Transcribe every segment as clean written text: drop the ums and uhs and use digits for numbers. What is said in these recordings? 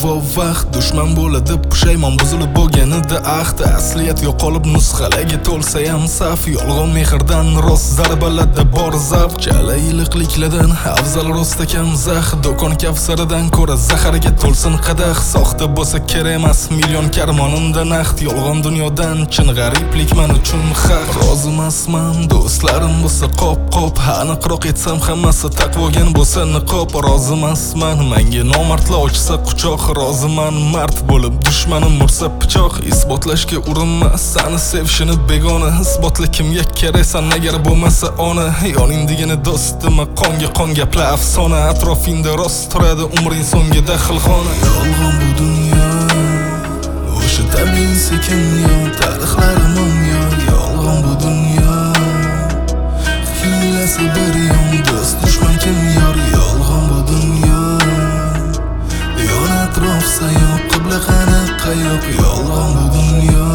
vo vaqt dushman bo'ladi pushaymon buzilib bo'lganida ahd asliyat yo'qolib nusxalarga to'lsa ham saf yolg'on mehrdan rost zarbalarda bor zavq chala iliqliklardan afzal rost ekan zax do'kon kavsaridan ko'ra zaharga to'lsin qadah soxta bo'lsa kerak emas million karmonimda naqd yolg'on dunyodan chin g'ariblik men uchun haq rozi emasman do'stlarim bo'lsa qop aniqroq aytsam hammasi taqvogan bo'lsa niqob rozi emasman menga nomardlar ochsa quchoq roziman mard bo'lib dushmanim ursa pichoq isbotlashga urinma sani sevishini begona isbotla kimga keraksan agar bo'lmasa ona yoningdagina do'stima qon gaplar afsona atrofingda rost turadi umring so'ngida xilxona yolg'on bu dunyo o'sha tabiiy sekin tarixlarim yolg'on bu dunyo hiylasi bir yon do'st dushman kim yor yolg'on bu dunyo yon atrof sayoq qibla qani qayoq yolg'on bu dunyo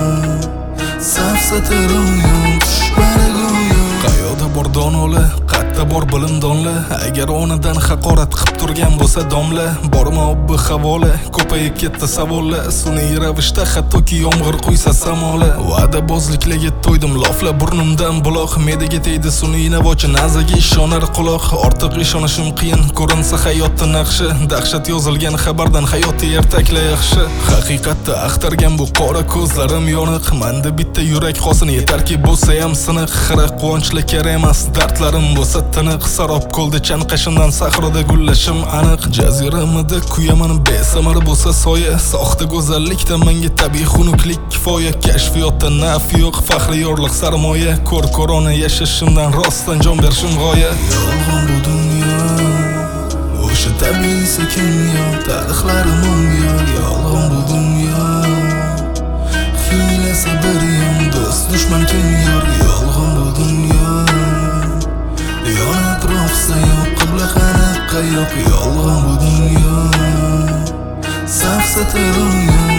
safsatarim yo'q tushmani go'yo qayoqda bor donolar qayerda bor bilim donla agar onadan haqorat qilib turgan bo'lsa domla borma obbi havola ko'payib ketdi savollar sun'iy ravishda hattoki yomg'ir quysa samola va'dabozliklarga to'ydim lofla burnimdan buloq medaga tegdi sun'iy navochi nazaga ishonar quloq ortiq ishonishim qiyin ko'rinsa hayotda naqshi dahshat yozilgan xabardan hayotda ertakla yaxshi haqiqatda axtargan bu qora ko'zlarim yoniq manda bitta yurak qosin yetarki bo'lsa ham siniq xira quvonchli kerak emas dardlarim bo'lsa tiniq sarob ko'lda chanqashimdan sahroda gullashim aniq jaziramada kuyaman besamar bo'lsa soya soxta go'zallikda menga tabiiy xunuklik kifoya kashfiyotda naf yo'q faxri yorliq sarmoya ko'rona yashashimdan rostdan jon berishim g'oya yolg'on bu dunyo o'sha tabiiy sekin tarixlarim yolg'on bu dunyo hiylasi bir yon do'st dushman kim yor yolg'on bu dunyo yon atrof sayoq qibla qani qayoq yolg'on bu dunyo safsatarim